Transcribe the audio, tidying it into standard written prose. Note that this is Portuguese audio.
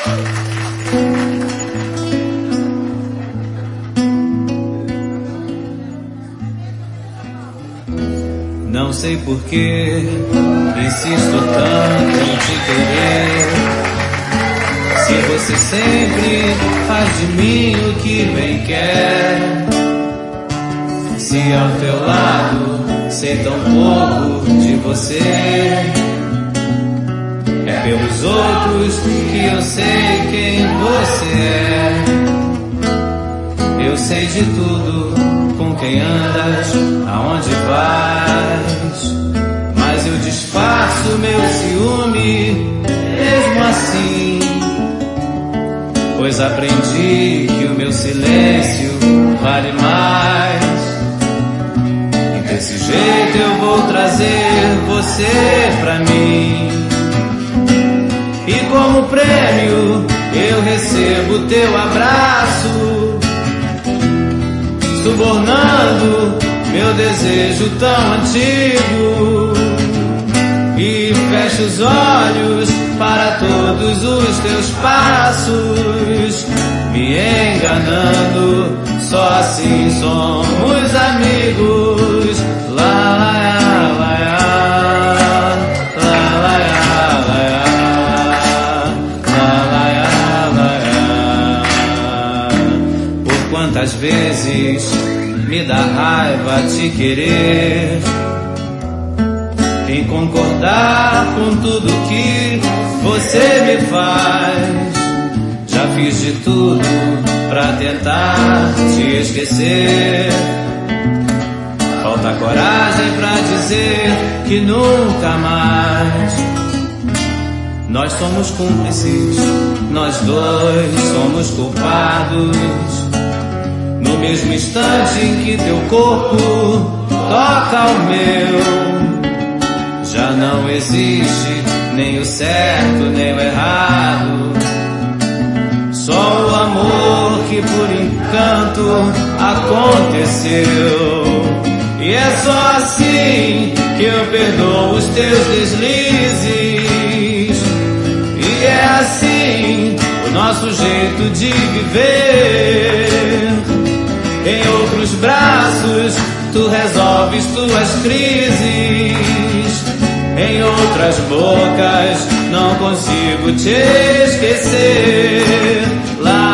Não sei por que insisto tanto em te querer, se você sempre faz de mim o que bem quer. Se ao teu lado sei tão pouco de você, é pelos outros que eu sei quem você é. Eu sei de tudo, com quem andas, aonde vais, mas eu disfarço meu ciúme mesmo assim, pois aprendi que o meu silêncio vale mais. E desse jeito eu vou trazer você pra mim, e como prêmio eu recebo teu abraço, subornando meu desejo tão antigo. E fecho os olhos para todos os teus passos, me enganando, só assim somos amigos. Lá, lá, lá, quantas vezes me dá raiva te querer, em concordar com tudo que você me faz. Já fiz de tudo pra tentar te esquecer, falta coragem pra dizer que nunca mais. Nós somos cúmplices, nós dois somos culpados. No mesmo instante em que teu corpo toca o meu, já não existe nem o certo nem o errado, só o amor que por encanto aconteceu. E é só assim que eu perdoo os teus deslizes, e é assim o nosso jeito de viver. Em outros braços tu resolves tuas crises, em outras bocas não consigo te esquecer. Lá